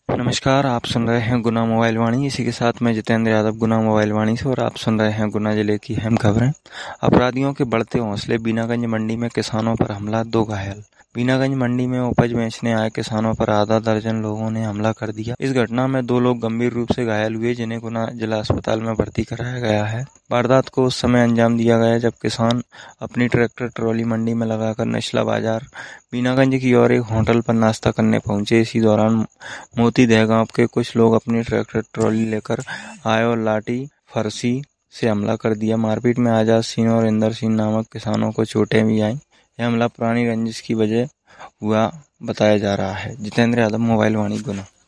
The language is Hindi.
नमस्कार, आप सुन रहे हैं गुना मोबाइल वाणी। इसी के साथ मैं जितेंद्र यादव गुना मोबाइल वाणी से, और आप सुन रहे हैं गुना जिले की अहम खबरें। अपराधियों के बढ़ते हौसले, बीनागंज मंडी में किसानों पर हमला, 2 घायल। बीनागंज मंडी में उपज बेचने आए किसानों पर आधा दर्जन लोगों ने हमला कर दिया। इस घटना में 2 लोग गंभीर रूप से घायल हुए, जिन्हें गुना जिला अस्पताल में भर्ती कराया गया है। वारदात को उस समय अंजाम दिया गया जब किसान अपनी ट्रैक्टर ट्रॉली मंडी में लगाकर निचला बाजार बीनागंज की ओर एक होटल पर नाश्ता करने पहुंचे। इसी दौरान मोती दह गांव के कुछ लोग अपनी ट्रैक्टर ट्रॉली लेकर आए और लाठी फरसी से हमला कर दिया। मारपीट में आजाद सिंह और इंदर सिंह नामक किसानों को चोटें भी आईं। यह हमला पुरानी रंजिश की वजह हुआ बताया जा रहा है। जितेंद्र यादव, मोबाइल वाणी, गुना।